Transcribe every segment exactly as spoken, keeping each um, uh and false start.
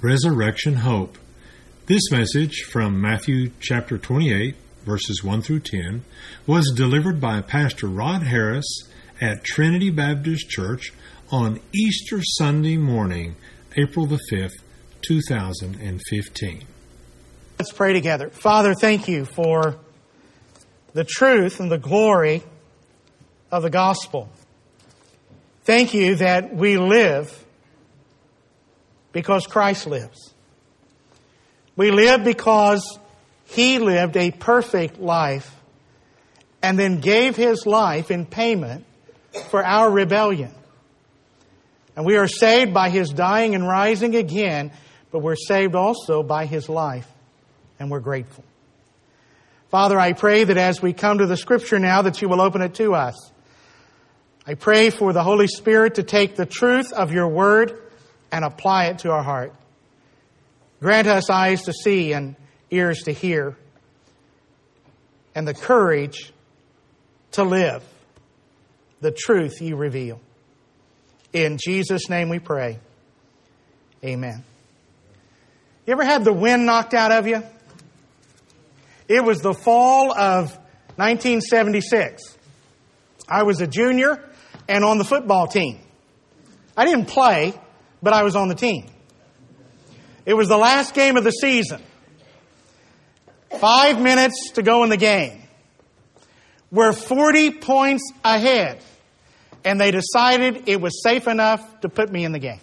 Resurrection Hope. This message from Matthew chapter twenty-eight, verses one through ten, was delivered by Pastor Rod Harris at Trinity Baptist Church on Easter Sunday morning, April the fifth, two thousand fifteen. Let's pray together. Father, thank you for the truth and the glory of the gospel. Thank you that we live because Christ lives. We live because He lived a perfect life and then gave His life in payment for our rebellion. And we are saved by His dying and rising again, but we're saved also by His life, and we're grateful. Father, I pray that as we come to the Scripture now, that You will open it to us. I pray for the Holy Spirit to take the truth of Your Word and apply it to our heart. Grant us eyes to see and ears to hear, and the courage to live the truth You reveal. In Jesus' name we pray. Amen. You ever had the wind knocked out of you? It was the fall of nineteen seventy-six. I was a junior and on the football team. I didn't play, but I was on the team. It was the last game of the season. Five minutes to go in the game. We're forty points ahead. And they decided it was safe enough to put me in the game.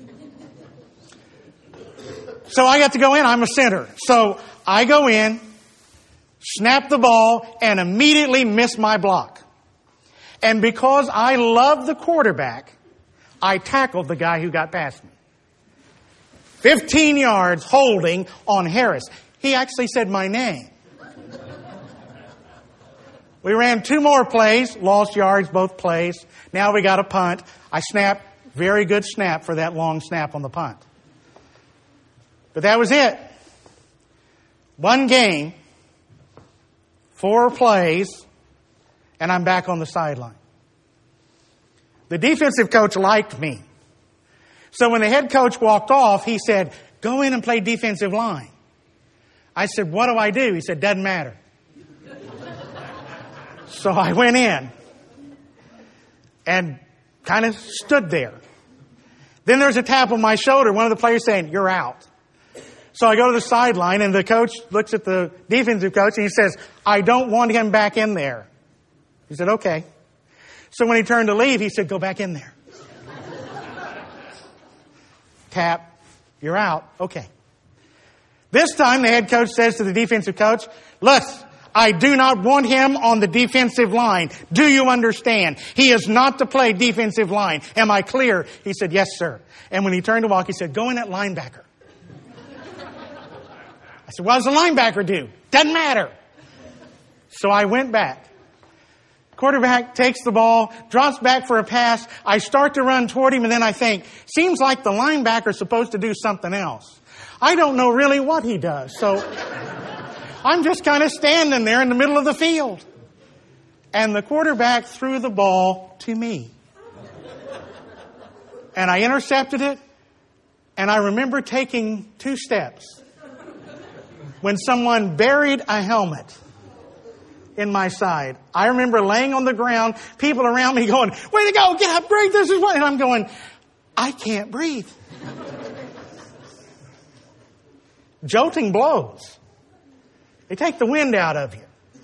So I got to go in. I'm a center. So I go in, snap the ball, and immediately miss my block. And because I love the quarterback, I tackled the guy who got past me. Fifteen yards holding on Harris. He actually said my name. We ran two more plays, lost yards both plays. Now we got a punt. I snapped, very good snap for that long snap on the punt. But that was it. One game, four plays, and I'm back on the sideline. The defensive coach liked me. So when the head coach walked off, he said, "Go in and play defensive line." I said, "What do I do?" He said, "Doesn't matter." So I went in and kind of stood there. Then there's a tap on my shoulder. One of the players saying, "You're out." So I go to the sideline and the coach looks at the defensive coach and he says, "I don't want him back in there." He said, "Okay." So when he turned to leave, he said, "Go back in there." Tap, "You're out." Okay. This time the head coach says to the defensive coach, "Look, I do not want him on the defensive line. Do you understand? He is not to play defensive line. Am I clear?" He said, "Yes, sir." And when he turned to walk, he said, "Go in at linebacker." I said, "What does the linebacker do?" "Doesn't matter." So I went back. Quarterback takes the ball, drops back for a pass. I start to run toward him, and then I think, seems like the linebacker's supposed to do something else. I don't know really what he does. So I'm just kind of standing there in the middle of the field. And the quarterback threw the ball to me. And I intercepted it. And I remember taking two steps when someone buried a helmet in my side. I remember laying on the ground, people around me going, "Way to go, get up, breathe, this is what," and I'm going, I can't breathe. Jolting blows. They take the wind out of you.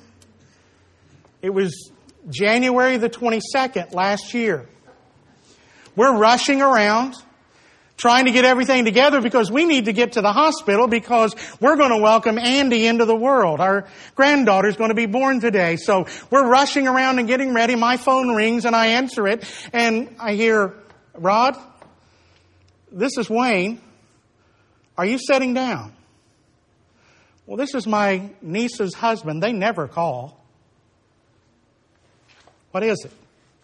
It was January the twenty-second last year. We're rushing around, trying to get everything together because we need to get to the hospital because we're going to welcome Andy into the world. Our granddaughter's going to be born today. So we're rushing around and getting ready. My phone rings and I answer it and I hear, "Rod, this is Wayne. Are you sitting down?" "Well, this is my niece's husband. They never call." "What is it?"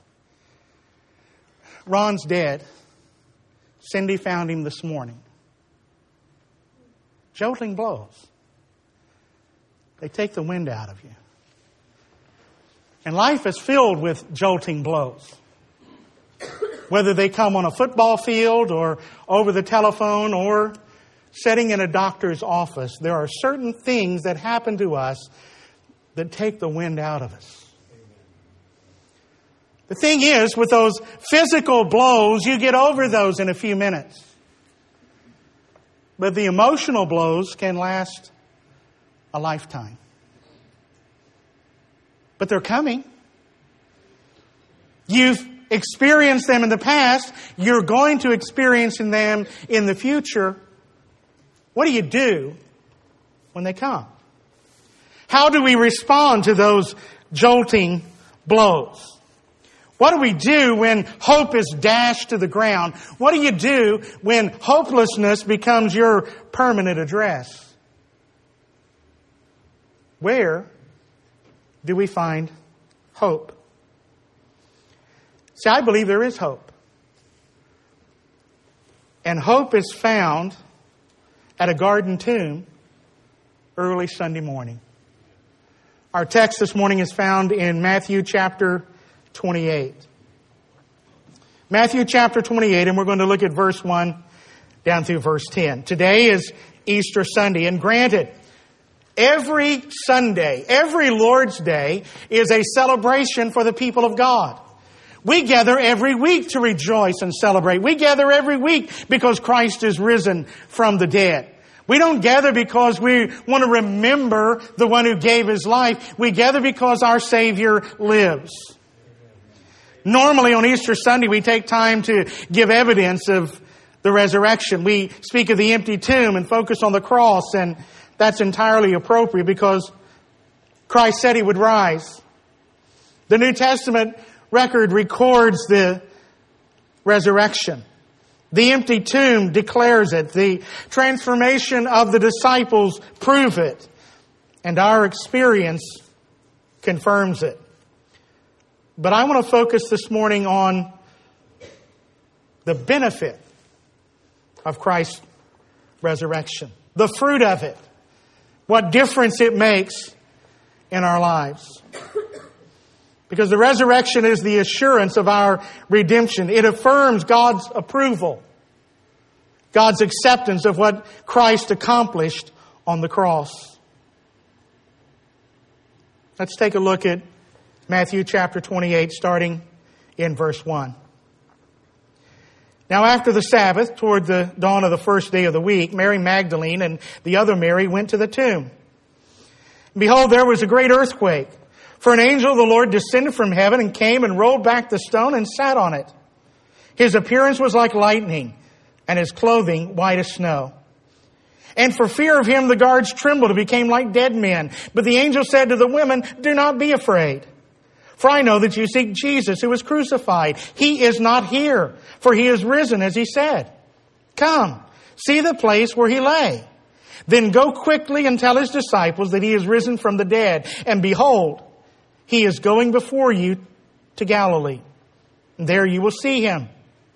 "Ron's dead. Cindy found him this morning." Jolting blows. They take the wind out of you. And life is filled with jolting blows. Whether they come on a football field or over the telephone or sitting in a doctor's office, there are certain things that happen to us that take the wind out of us. The thing is, with those physical blows, you get over those in a few minutes. But the emotional blows can last a lifetime. But they're coming. You've experienced them in the past. You're going to experience them in the future. What do you do when they come? How do we respond to those jolting blows? What do we do when hope is dashed to the ground? What do you do when hopelessness becomes your permanent address? Where do we find hope? See, I believe there is hope. And hope is found at a garden tomb early Sunday morning. Our text this morning is found in Matthew chapter twenty-eight. Matthew chapter twenty-eight, and we're going to look at verse one down through verse ten. Today is Easter Sunday, and granted, every Sunday, every Lord's Day is a celebration for the people of God. We gather every week to rejoice and celebrate. We gather every week because Christ is risen from the dead. We don't gather because we want to remember the one who gave His life. We gather because our Savior lives. Normally on Easter Sunday, we take time to give evidence of the resurrection. We speak of the empty tomb and focus on the cross, and that's entirely appropriate because Christ said He would rise. The New Testament record records the resurrection. The empty tomb declares it. The transformation of the disciples prove it. And our experience confirms it. But I want to focus this morning on the benefit of Christ's resurrection. The fruit of it. What difference it makes in our lives. Because the resurrection is the assurance of our redemption. It affirms God's approval. God's acceptance of what Christ accomplished on the cross. Let's take a look at Matthew chapter twenty-eight, starting in verse one. Now after the Sabbath, toward the dawn of the first day of the week, Mary Magdalene and the other Mary went to the tomb. And behold, there was a great earthquake. For an angel of the Lord descended from heaven and came and rolled back the stone and sat on it. His appearance was like lightning, and his clothing white as snow. And for fear of him, the guards trembled and became like dead men. But the angel said to the women, "Do not be afraid. For I know that you seek Jesus who was crucified. He is not here, for He is risen as He said. Come, see the place where He lay. Then go quickly and tell His disciples that He is risen from the dead. And behold, He is going before you to Galilee. There you will see Him."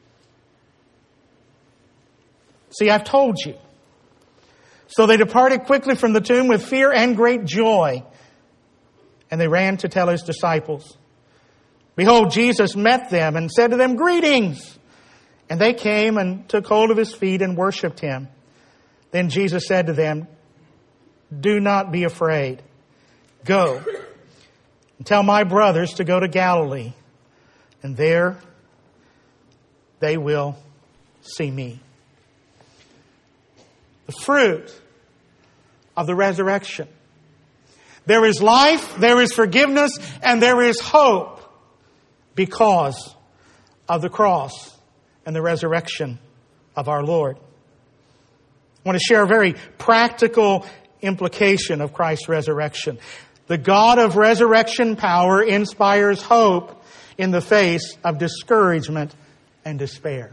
See, I've told you. So they departed quickly from the tomb with fear and great joy. And they ran to tell His disciples. Behold, Jesus met them and said to them, "Greetings." And they came and took hold of His feet and worshipped Him. Then Jesus said to them, "Do not be afraid. Go and tell my brothers to go to Galilee, and there they will see me." The fruit of the resurrection. There is life, there is forgiveness, and there is hope because of the cross and the resurrection of our Lord. I want to share a very practical implication of Christ's resurrection. The God of resurrection power inspires hope in the face of discouragement and despair.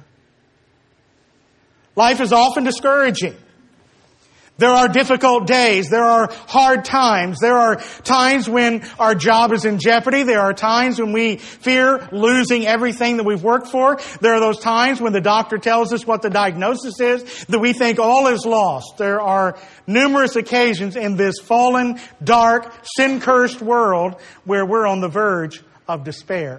Life is often discouraging. There are difficult days. There are hard times. There are times when our job is in jeopardy. There are times when we fear losing everything that we've worked for. There are those times when the doctor tells us what the diagnosis is, that we think all is lost. There are numerous occasions in this fallen, dark, sin-cursed world where we're on the verge of despair.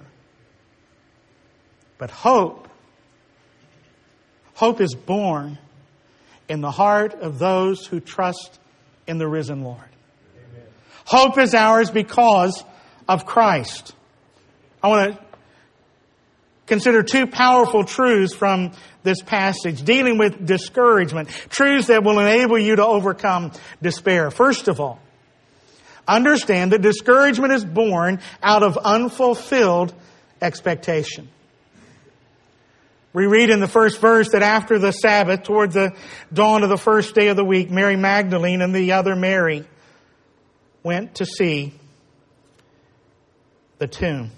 But hope, hope is born in the heart of those who trust in the risen Lord. Amen. Hope is ours because of Christ. I want to consider two powerful truths from this passage dealing with discouragement. Truths that will enable you to overcome despair. First of all, understand that discouragement is born out of unfulfilled expectation. We read in the first verse that after the Sabbath, toward the dawn of the first day of the week, Mary Magdalene and the other Mary went to see the tomb.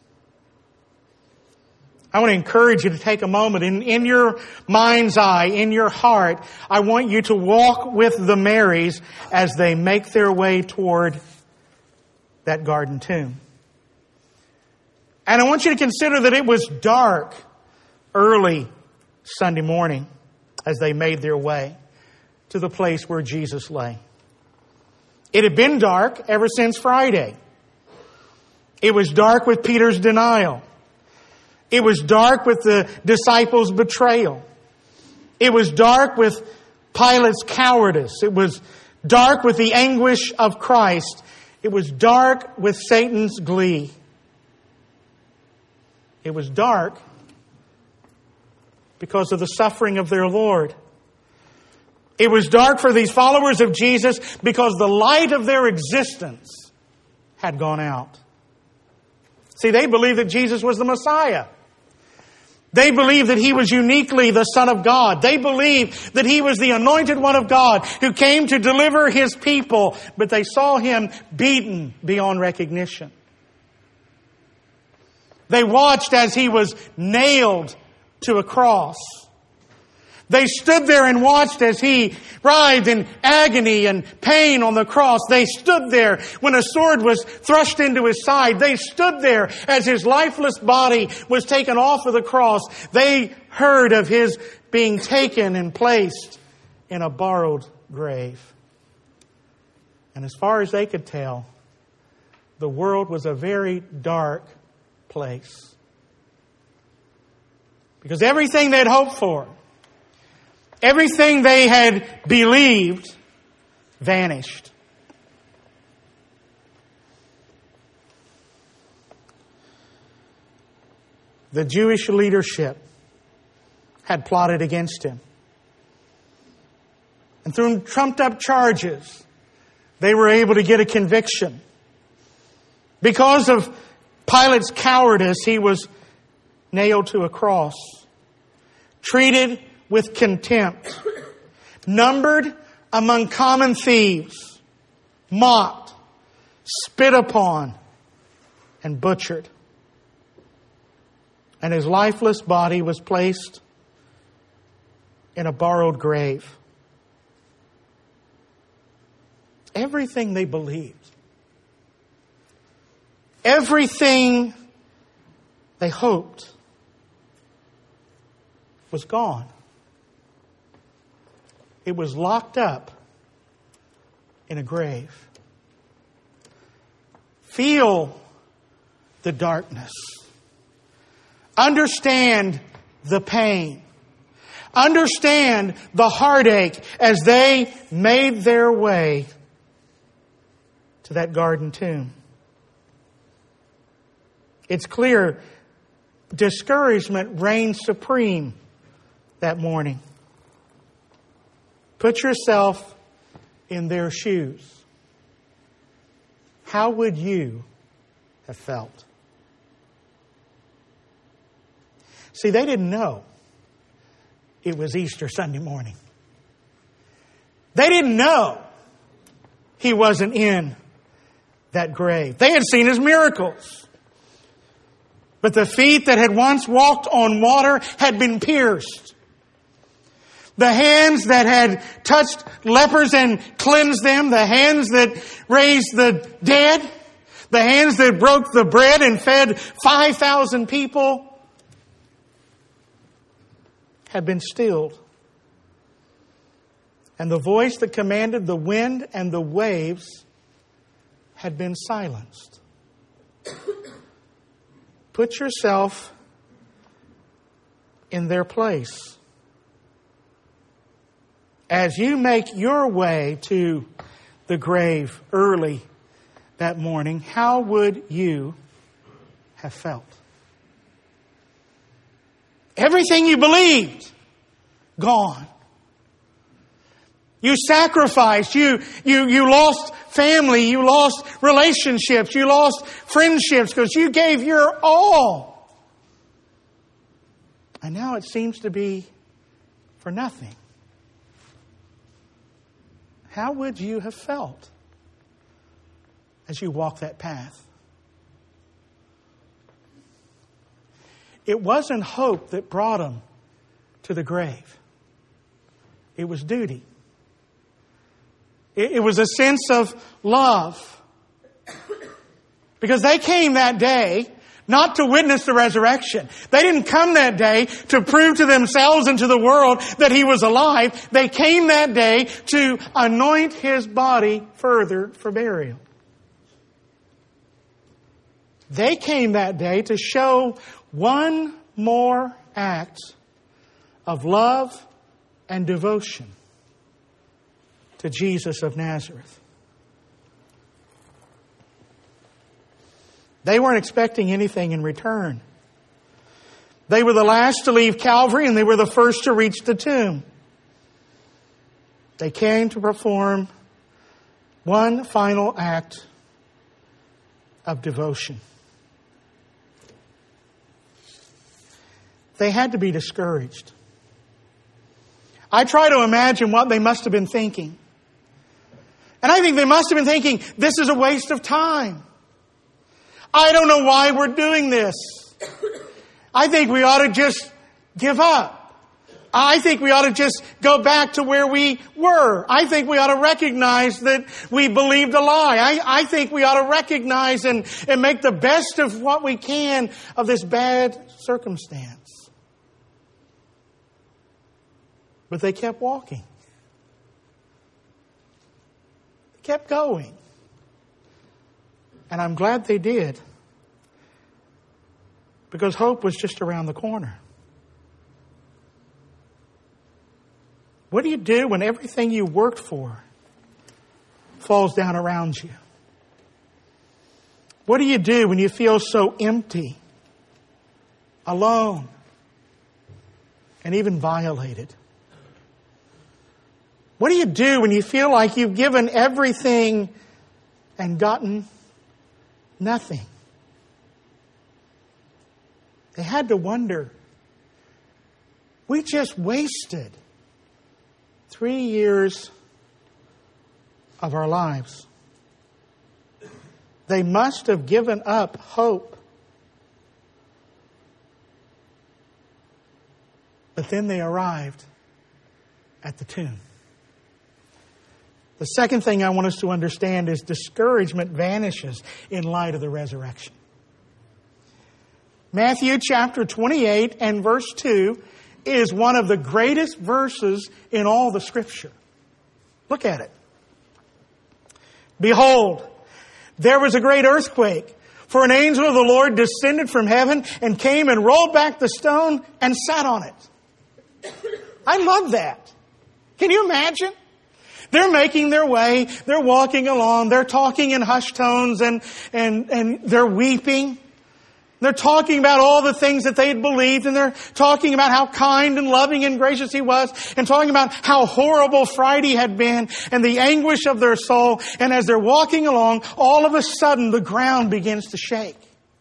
I want to encourage you to take a moment in, in your mind's eye, in your heart. I want you to walk with the Marys as they make their way toward that garden tomb. And I want you to consider that it was dark early Sunday morning as they made their way to the place where Jesus lay. It had been dark ever since Friday. It was dark with Peter's denial. It was dark with the disciples' betrayal. It was dark with Pilate's cowardice. It was dark with the anguish of Christ. It was dark with Satan's glee. It was dark because of the suffering of their Lord. It was dark for these followers of Jesus because the light of their existence had gone out. See, they believed that Jesus was the Messiah. They believed that He was uniquely the Son of God. They believed that He was the anointed one of God who came to deliver His people. But they saw Him beaten beyond recognition. They watched as He was nailed to a cross. They stood there and watched as He writhed in agony and pain on the cross. They stood there when a sword was thrust into His side. They stood there as His lifeless body was taken off of the cross. They heard of His being taken and placed in a borrowed grave. And as far as they could tell, the world was a very dark place. Because everything they'd hoped for, everything they had believed vanished. The Jewish leadership had plotted against Him. And through trumped up charges, they were able to get a conviction. Because of Pilate's cowardice, He was nailed to a cross, treated with contempt, numbered among common thieves, mocked, spit upon, and butchered. And His lifeless body was placed in a borrowed grave. Everything they believed, everything they hoped was gone. It was locked up in a grave. Feel the darkness. Understand the pain. Understand the heartache as they made their way to that garden tomb. It's clear discouragement reigned supreme that morning. Put yourself in their shoes. How would you have felt? See, they didn't know it was Easter Sunday morning. They didn't know He wasn't in that grave. They had seen His miracles. But the feet that had once walked on water had been pierced. The hands that had touched lepers and cleansed them, the hands that raised the dead, the hands that broke the bread and fed five thousand people had been stilled. And the voice that commanded the wind and the waves had been silenced. Put yourself in their place. as you make your way to the grave early that morning, how would you have felt? Everything you believed, gone. You sacrificed, you, you, you lost family, you lost relationships, you lost friendships because you gave your all. And now it seems to be for nothing. How would you have felt as you walked that path? It wasn't hope that brought him to the grave. It was duty. It, it was a sense of love. Because they came that day not to witness the resurrection. They didn't come that day to prove to themselves and to the world that He was alive. They came that day to anoint His body further for burial. They came that day to show one more act of love and devotion to Jesus of Nazareth. They weren't expecting anything in return. They were the last to leave Calvary and they were the first to reach the tomb. They came to perform one final act of devotion. They had to be discouraged. I try to imagine what they must have been thinking. And I think they must have been thinking, this is a waste of time. I don't know why we're doing this. I think we ought to just give up. I think we ought to just go back to where we were. I think we ought to recognize that we believed a lie. I, I think we ought to recognize and, and make the best of what we can of this bad circumstance. But they kept walking. They kept going. And I'm glad they did. Because hope was just around the corner. What do you do when everything you worked for falls down around you? What do you do when you feel so empty, alone, and even violated? What do you do when you feel like you've given everything and gotten nothing? They had to wonder, we just wasted three years of our lives. They must have given up hope. But then they arrived at the tomb. The second thing I want us to understand is discouragement vanishes in light of the resurrection. Matthew chapter twenty-eight and verse two is one of the greatest verses in all the Scripture. Look at it. Behold, there was a great earthquake, for an angel of the Lord descended from heaven and came and rolled back the stone and sat on it. I love that. Can you imagine? They're making their way, they're walking along, they're talking in hushed tones and, and, and they're weeping. They're talking about all the things that they had believed, and they're talking about how kind and loving and gracious He was, and talking about how horrible Friday had been and the anguish of their soul. And as they're walking along, all of a sudden the ground begins to shake.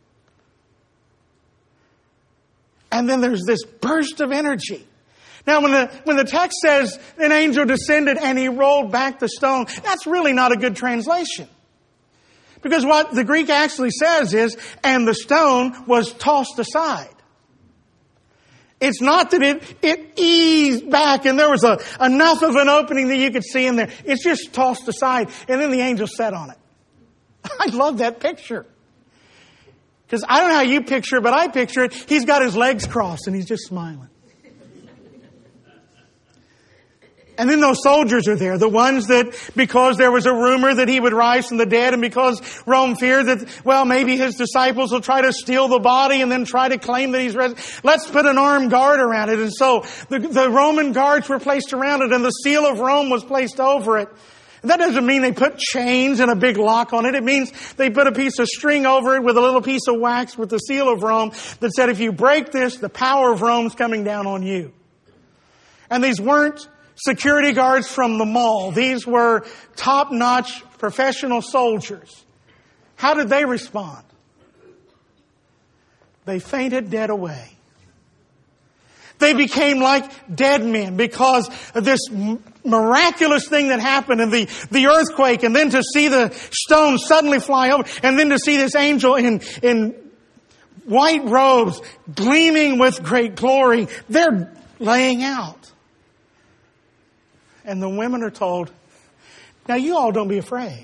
And then there's this burst of energy. Now, when the, when the text says an angel descended and he rolled back the stone, that's really not a good translation. Because what the Greek actually says is, and the stone was tossed aside. It's not that it, it eased back and there was a, enough of an opening that you could see in there. It's just tossed aside and then the angel sat on it. I love that picture. Because I don't know how you picture it, but I picture it. He's got his legs crossed and he's just smiling. And then those soldiers are there, the ones that, because there was a rumor that he would rise from the dead, and because Rome feared that, well, maybe his disciples will try to steal the body and then try to claim that he's risen. Let's put an armed guard around it. And so the, the Roman guards were placed around it, and the seal of Rome was placed over it. That doesn't mean they put chains and a big lock on it. It means they put a piece of string over it with a little piece of wax with the seal of Rome that said, if you break this, the power of Rome's coming down on you. And these weren't security guards from the mall. These were top-notch professional soldiers. How did they respond? They fainted dead away. They became like dead men because of this miraculous thing that happened, and the, the earthquake, and then to see the stones suddenly fly over, and then to see this angel in, in white robes gleaming with great glory. They're laying out. And the women are told, now you all don't be afraid.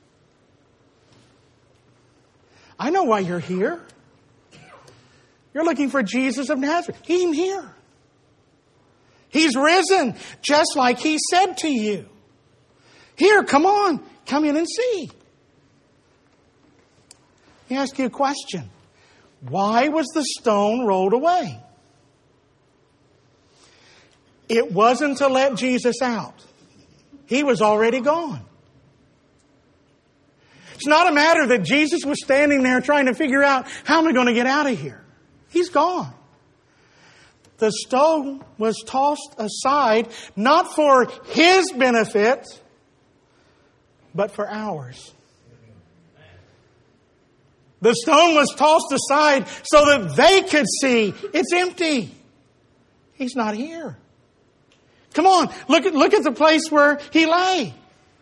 I know why you're here. You're looking for Jesus of Nazareth. He ain't here. He's risen, just like he said to you. Here, come on, come in and see. Let me ask you a question. Why was the stone rolled away? It wasn't to let Jesus out. He was already gone. It's not a matter that Jesus was standing there trying to figure out, how am I going to get out of here? He's gone. The stone was tossed aside, not for his benefit, but for ours. The stone was tossed aside so that they could see it's empty. He's not here. Come on, look at, look at the place where he lay.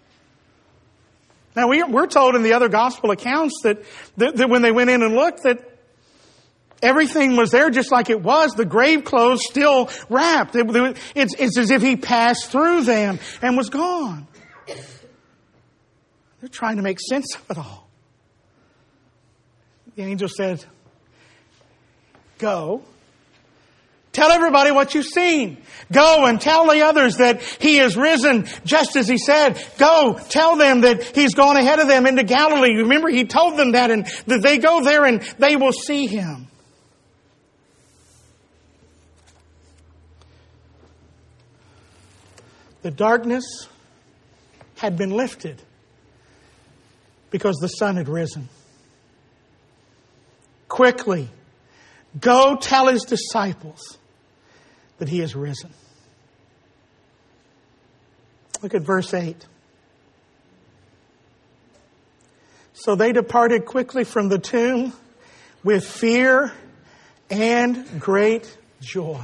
Now, we, we're told in the other gospel accounts that, that, that when they went in and looked, that everything was there just like it was. The grave clothes still wrapped. It, it's, it's as if he passed through them and was gone. They're trying to make sense of it all. The angel said, go. Tell everybody what you've seen. Go and tell the others that he is risen just as he said. Go, tell them that he's gone ahead of them into Galilee. Remember, he told them that, and that they go there and they will see him. The darkness had been lifted because the sun had risen. Quickly, go tell his disciples that he is risen. Look at verse eight. So they departed quickly from the tomb with fear and great joy.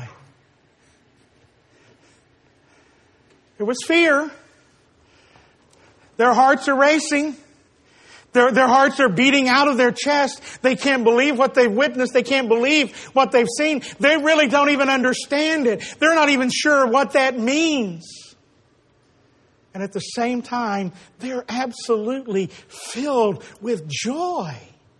There was fear. Their hearts are racing. Their, their hearts are beating out of their chest. They can't believe what they've witnessed. They can't believe what they've seen. They really don't even understand it. They're not even sure what that means. And at the same time, they're absolutely filled with joy.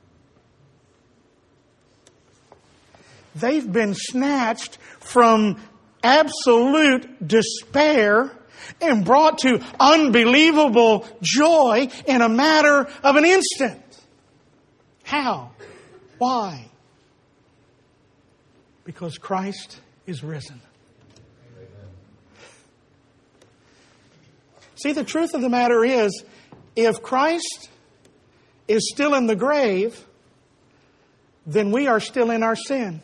They've been snatched from absolute despair and brought to unbelievable joy in a matter of an instant. How? Why? Because Christ is risen. See, the truth of the matter is, if Christ is still in the grave, then we are still in our sin.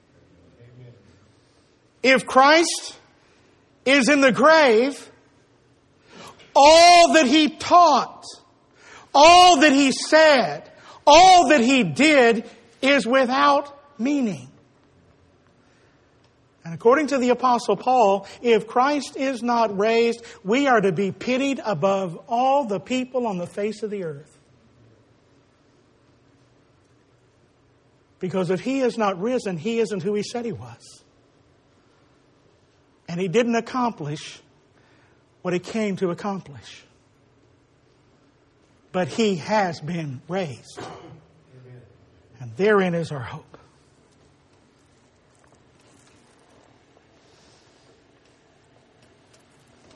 If Christ is in the grave, all that he taught, all that he said, all that he did is without meaning. And according to the Apostle Paul, if Christ is not raised, we are to be pitied above all the people on the face of the earth. Because if he is not risen, he isn't who he said he was. And he didn't accomplish what he came to accomplish. But he has been raised. And therein is our hope.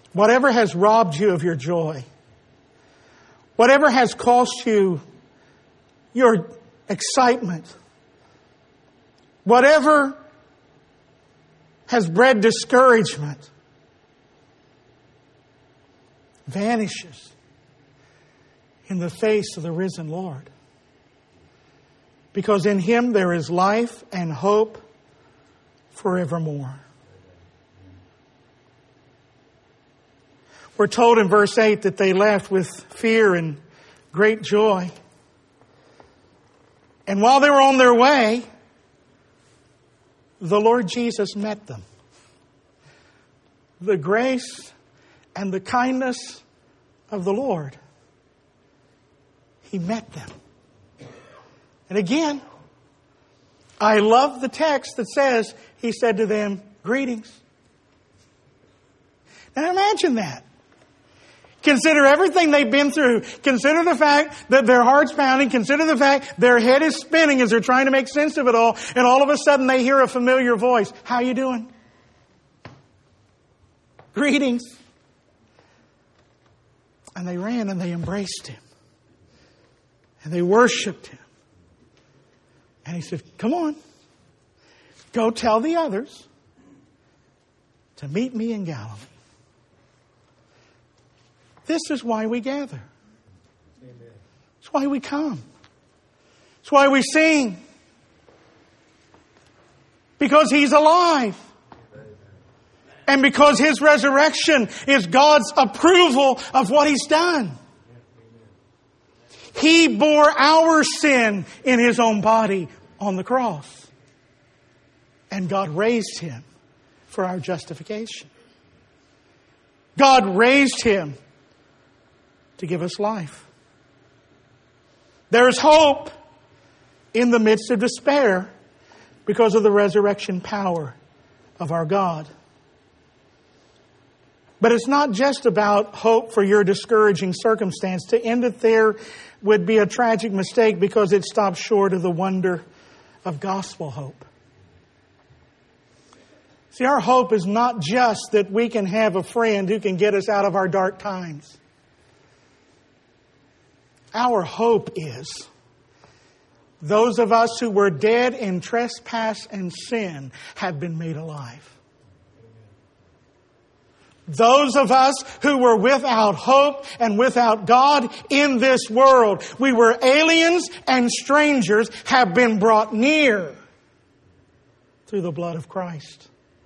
whatever has robbed you of your joy, whatever has cost you your excitement, whatever has bred discouragement, vanishes in the face of the risen Lord. Because in Him there is life and hope forevermore. We're told in verse eight that they left with fear and great joy. And while they were on their way, the Lord Jesus met them. The grace and the kindness of the Lord. He met them. And again, I love the text that says, He said to them, greetings. Now imagine that. Consider everything they've been through. Consider the fact that their heart's pounding. Consider the fact their head is spinning as they're trying to make sense of it all. And all of a sudden they hear a familiar voice. How you doing? Greetings. And they ran and they embraced Him. And they worshiped Him. And He said, come on. Go tell the others to meet me in Galilee. This is why we gather. Amen. It's why we come. It's why we sing. Because He's alive. And because His resurrection is God's approval of what He's done. He bore our sin in His own body on the cross. And God raised Him for our justification. God raised Him to give us life. There is hope in the midst of despair because of the resurrection power of our God. But it's not just about hope for your discouraging circumstance. To end it there would be a tragic mistake because it stops short of the wonder of gospel hope. See, our hope is not just that we can have a friend who can get us out of our dark times. Our hope is those of us who were dead in trespass and sin have been made alive. Those of us who were without hope and without God in this world, we were aliens and strangers, have been brought near through the blood of Christ.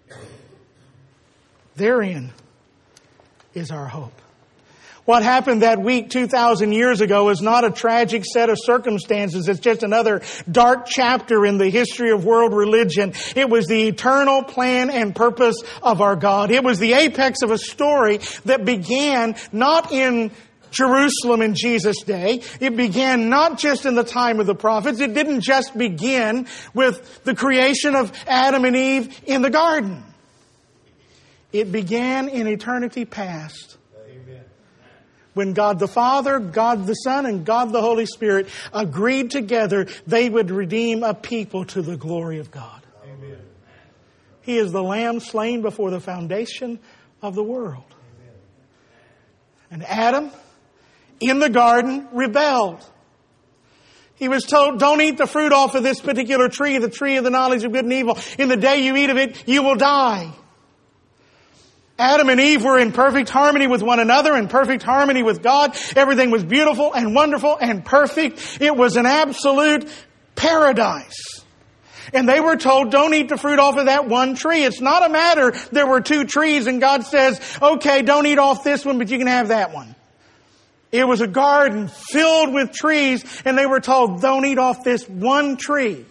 Therein is our hope. What happened that week two thousand years ago is not a tragic set of circumstances. It's just another dark chapter in the history of world religion. It was the eternal plan and purpose of our God. It was the apex of a story that began not in Jerusalem in Jesus' day. It began not just in the time of the prophets. It didn't just begin with the creation of Adam and Eve in the garden. It began in eternity past. When God the Father, God the Son, and God the Holy Spirit agreed together, they would redeem a people to the glory of God. Amen. He is the Lamb slain before the foundation of the world. Amen. And Adam, in the garden, rebelled. He was told, don't eat the fruit off of this particular tree, the tree of the knowledge of good and evil. In the day you eat of it, you will die. Adam and Eve were in perfect harmony with one another, in perfect harmony with God. Everything was beautiful and wonderful and perfect. It was an absolute paradise. And they were told, don't eat the fruit off of that one tree. It's not a matter, there were two trees and God says, okay, don't eat off this one, but you can have that one. It was a garden filled with trees and they were told, don't eat off this one tree.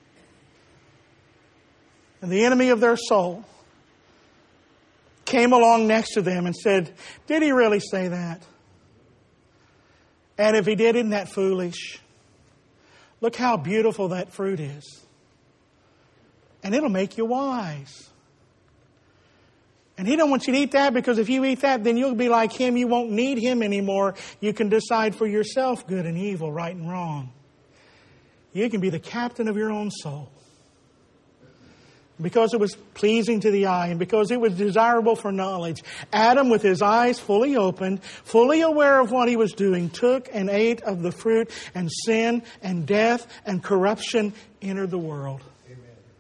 And the enemy of their soul came along next to them and said, did he really say that? And if he did, isn't that foolish? Look how beautiful that fruit is. And it'll make you wise. And he don't want you to eat that because if you eat that, then you'll be like him. You won't need him anymore. You can decide for yourself good and evil, right and wrong. You can be the captain of your own soul. because it was pleasing to the eye, and because it was desirable for knowledge, Adam, with his eyes fully opened, fully aware of what he was doing, took and ate of the fruit, and sin and death and corruption entered the world. Amen.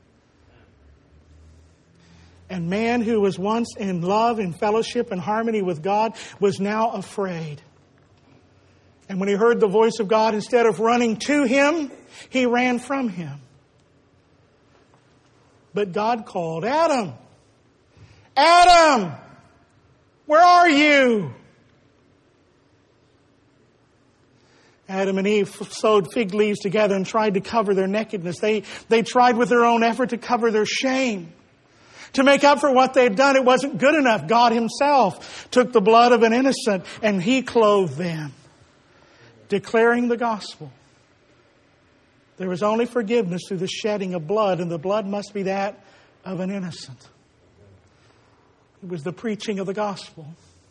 And man, who was once in love, in fellowship, and harmony with God, was now afraid. And when he heard the voice of God, instead of running to Him, he ran from Him. But God called, Adam, Adam, where are you? Adam and Eve sewed fig leaves together and tried to cover their nakedness. They, they tried with their own effort to cover their shame. To make up for what they had done, it wasn't good enough. God Himself took the blood of an innocent and He clothed them, declaring the gospel. There was only forgiveness through the shedding of blood, and the blood must be that of an innocent. It was the preaching of the gospel.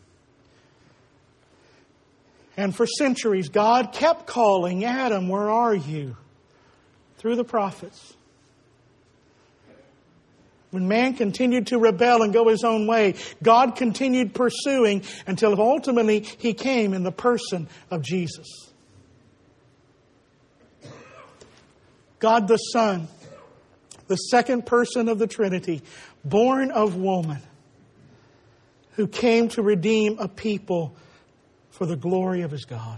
And for centuries, God kept calling, Adam, where are you? Through the prophets. When man continued to rebel and go his own way, God continued pursuing until ultimately He came in the person of Jesus. God the Son, the second person of the Trinity, born of woman, who came to redeem a people for the glory of His God.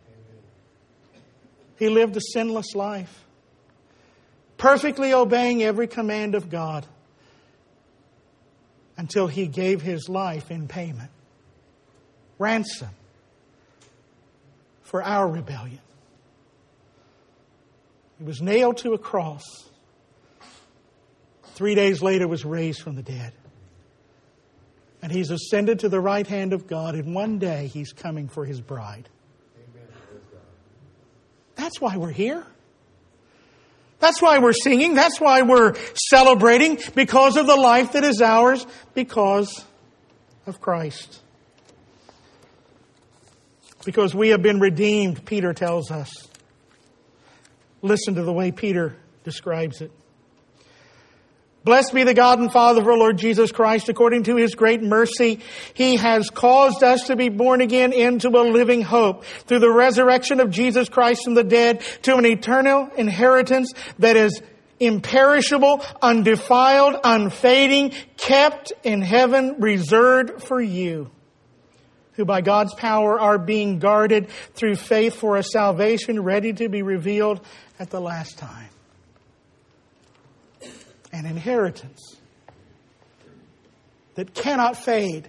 He lived a sinless life, perfectly obeying every command of God, until He gave His life in payment, ransom for our rebellion. He was nailed to a cross. Three days later was raised from the dead. And He's ascended to the right hand of God, and one day He's coming for His bride. Amen. That's why we're here. That's why we're singing. That's why we're celebrating, because of the life that is ours, because of Christ. Because we have been redeemed, Peter tells us. Listen to the way Peter describes it. Blessed be the God and Father of our Lord Jesus Christ. According to His great mercy, He has caused us to be born again into a living hope through the resurrection of Jesus Christ from the dead, to an eternal inheritance that is imperishable, undefiled, unfading, kept in heaven, reserved for you, who by God's power are being guarded through faith for a salvation ready to be revealed at the last time. An inheritance that cannot fade,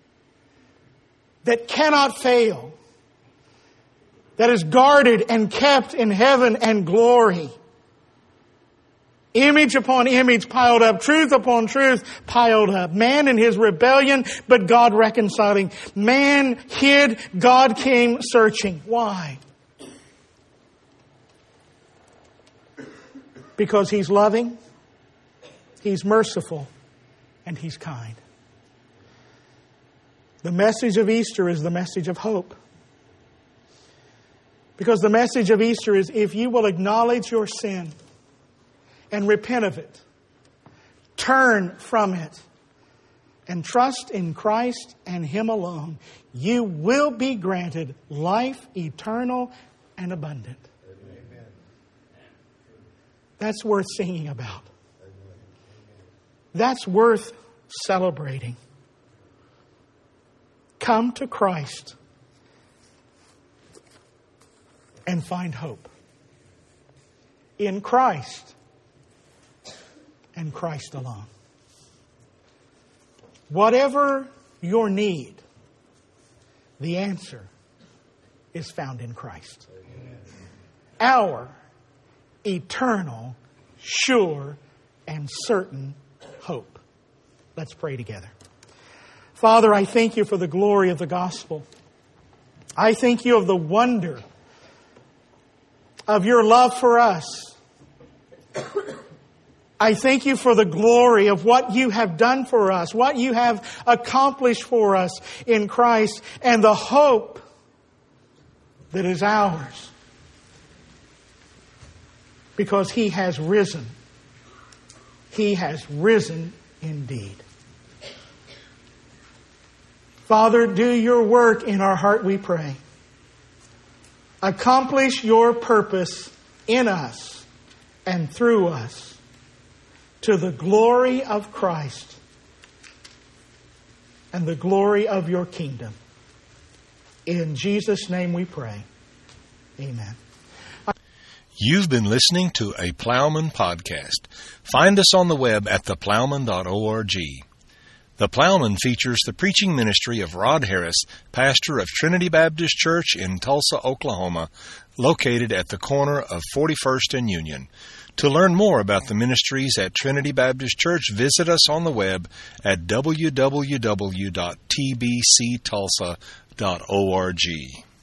that cannot fail, that is guarded and kept in heaven and glory. Image upon image piled up, truth upon truth piled up. Man in his rebellion, but God reconciling. Man hid, God came searching. Why? Because He's loving, He's merciful, and He's kind. The message of Easter is the message of hope. Because the message of Easter is, if you will acknowledge your sin and repent of it, turn from it, and trust in Christ and Him alone, you will be granted life eternal and abundant. Amen. That's worth singing about. That's worth celebrating. Come to Christ and find hope. In Christ and Christ alone. Whatever your need, the answer is found in Christ. Amen. Our eternal, sure, and certain hope. Let's pray together. Father, I thank You for the glory of the gospel. I thank You of the wonder of Your love for us. I thank You for the glory of what You have done for us, what You have accomplished for us in Christ, and the hope that is ours because He has risen. He has risen indeed. Father, do your work in our heart, we pray. Accomplish your purpose in us and through us to the glory of Christ and the glory of your kingdom. In Jesus' name we pray. Amen. You've been listening to a Plowman podcast. Find us on the web at the plowman dot org. The Plowman features the preaching ministry of Rod Harris, pastor of Trinity Baptist Church in Tulsa, Oklahoma, located at the corner of forty-first and Union. To learn more about the ministries at Trinity Baptist Church, visit us on the web at w w w dot t b c tulsa dot org.